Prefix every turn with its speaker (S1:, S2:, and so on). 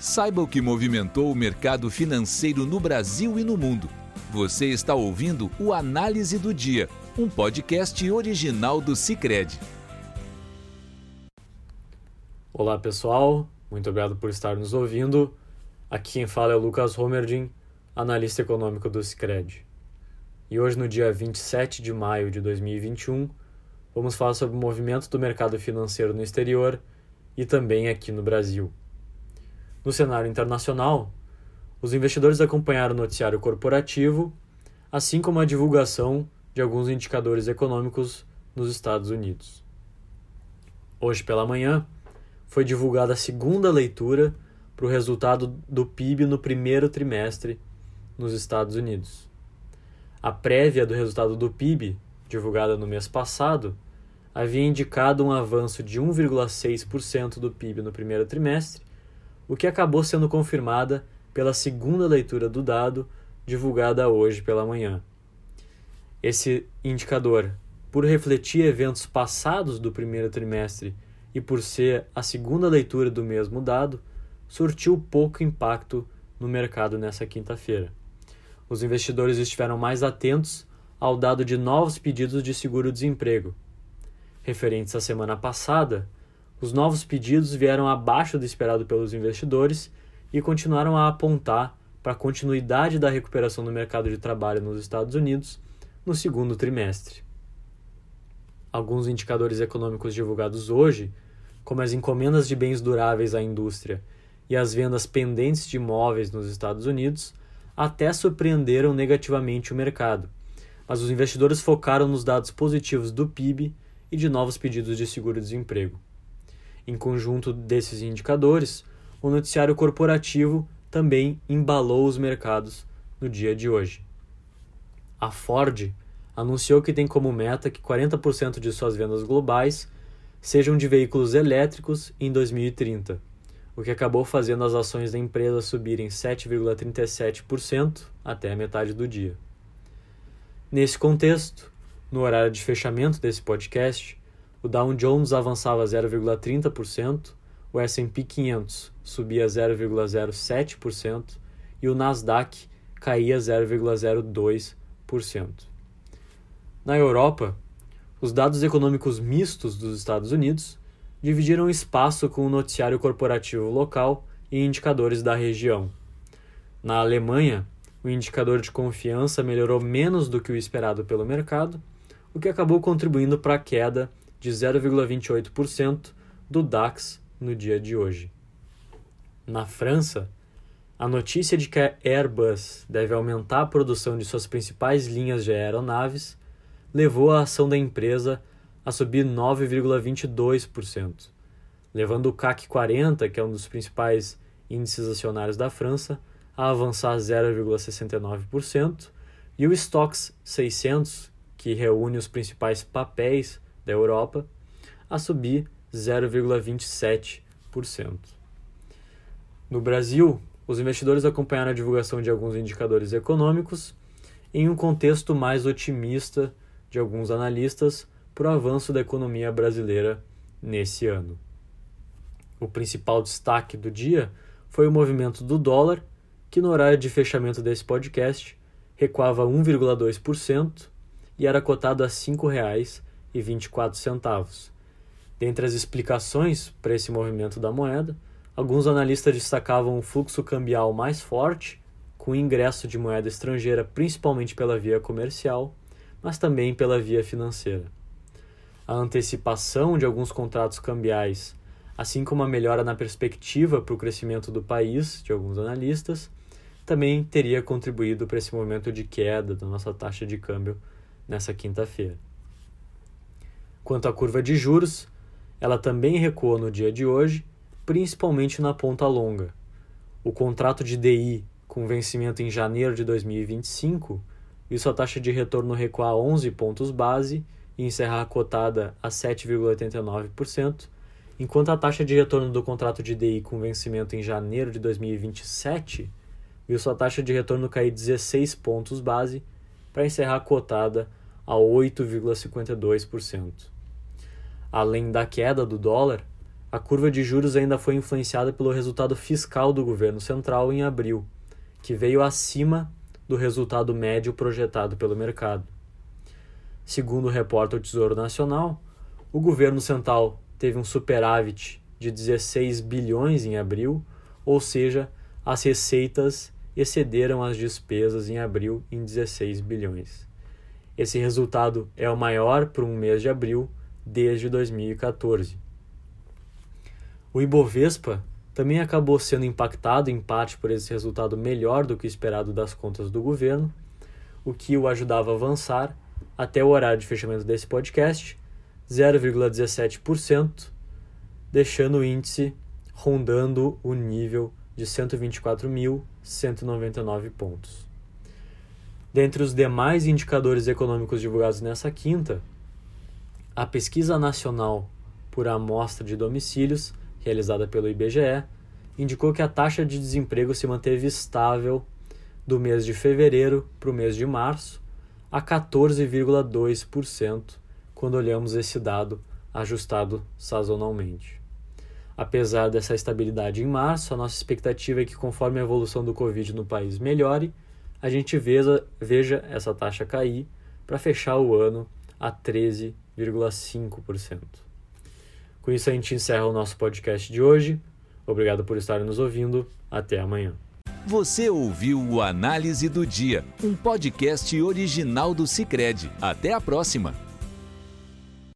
S1: Saiba o que movimentou o mercado financeiro no Brasil e no mundo. Você está ouvindo o Análise do Dia, um podcast original do Sicredi.
S2: Olá pessoal, muito obrigado por estar nos ouvindo. Aqui quem fala é o Lucas Homerdin, analista econômico do Sicredi. E hoje, no dia 27 de maio de 2021, vamos falar sobre o movimento do mercado financeiro no exterior e também aqui no Brasil. No cenário internacional, os investidores acompanharam o noticiário corporativo, assim como a divulgação de alguns indicadores econômicos nos Estados Unidos. Hoje pela manhã, foi divulgada a segunda leitura para o resultado do PIB no primeiro trimestre nos Estados Unidos. A prévia do resultado do PIB, divulgada no mês passado, havia indicado um avanço de 1,6% do PIB no primeiro trimestre, o que acabou sendo confirmada pela segunda leitura do dado, divulgada hoje pela manhã. Esse indicador, por refletir eventos passados do primeiro trimestre e por ser a segunda leitura do mesmo dado, surtiu pouco impacto no mercado nessa quinta-feira. Os investidores estiveram mais atentos ao dado de novos pedidos de seguro-desemprego. Referentes à semana passada, os novos pedidos vieram abaixo do esperado pelos investidores e continuaram a apontar para a continuidade da recuperação do mercado de trabalho nos Estados Unidos no segundo trimestre. Alguns indicadores econômicos divulgados hoje, como as encomendas de bens duráveis à indústria e as vendas pendentes de imóveis nos Estados Unidos, até surpreenderam negativamente o mercado, mas os investidores focaram nos dados positivos do PIB e de novos pedidos de seguro-desemprego. Em conjunto desses indicadores, o noticiário corporativo também embalou os mercados no dia de hoje. A Ford anunciou que tem como meta que 40% de suas vendas globais sejam de veículos elétricos em 2030, o que acabou fazendo as ações da empresa subirem 7,37% até a metade do dia. Nesse contexto, no horário de fechamento desse podcast, o Dow Jones avançava 0,30%, o S&P 500 subia 0,07% e o Nasdaq caía 0,02%. Na Europa, os dados econômicos mistos dos Estados Unidos dividiram espaço com o noticiário corporativo local e indicadores da região. Na Alemanha, o indicador de confiança melhorou menos do que o esperado pelo mercado, o que acabou contribuindo para a queda de 0,28% do DAX no dia de hoje. Na França, a notícia de que a Airbus deve aumentar a produção de suas principais linhas de aeronaves levou a ação da empresa a subir 9,22%, levando o CAC 40, que é um dos principais índices acionários da França, a avançar 0,69%, e o Stoxx 600, que reúne os principais papéis da Europa, a subir 0,27%. No Brasil, os investidores acompanharam a divulgação de alguns indicadores econômicos em um contexto mais otimista de alguns analistas para o avanço da economia brasileira nesse ano. O principal destaque do dia foi o movimento do dólar, que no horário de fechamento desse podcast recuava 1,2% e era cotado a R$ 5,24. Dentre as explicações para esse movimento da moeda, alguns analistas destacavam o fluxo cambial mais forte, com o ingresso de moeda estrangeira principalmente pela via comercial, mas também pela via financeira. A antecipação de alguns contratos cambiais, assim como a melhora na perspectiva para o crescimento do país, de alguns analistas, também teria contribuído para esse momento de queda da nossa taxa de câmbio nessa quinta-feira. Quanto à curva de juros, ela também recuou no dia de hoje, principalmente na ponta longa. O contrato de DI com vencimento em janeiro de 2025 viu sua taxa de retorno recuar 11 pontos base e encerrar cotada a 7,89%, enquanto a taxa de retorno do contrato de DI com vencimento em janeiro de 2027 viu sua taxa de retorno cair 16 pontos base para encerrar cotada a 8,52%. Além da queda do dólar, a curva de juros ainda foi influenciada pelo resultado fiscal do governo central em abril, que veio acima do resultado médio projetado pelo mercado. Segundo reporta o Tesouro Nacional, o governo central teve um superávit de 16 bilhões em abril, ou seja, as receitas excederam as despesas em abril em 16 bilhões. Esse resultado é o maior para um mês de abril desde 2014. O Ibovespa também acabou sendo impactado em parte por esse resultado melhor do que esperado das contas do governo, o que o ajudava a avançar até o horário de fechamento desse podcast, 0,17%, deixando o índice rondando o nível de 124.199 pontos. Dentre os demais indicadores econômicos divulgados nessa quinta, a Pesquisa Nacional por Amostra de Domicílios, realizada pelo IBGE, indicou que a taxa de desemprego se manteve estável do mês de fevereiro para o mês de março, a 14,2%, quando olhamos esse dado ajustado sazonalmente. Apesar dessa estabilidade em março, a nossa expectativa é que, conforme a evolução do Covid no país melhore, a gente veja essa taxa cair para fechar o ano a 13,5%. Com isso, a gente encerra o nosso podcast de hoje. Obrigado por estarem nos ouvindo. Até amanhã.
S1: Você ouviu o Análise do Dia, um podcast original do Sicredi. Até a próxima!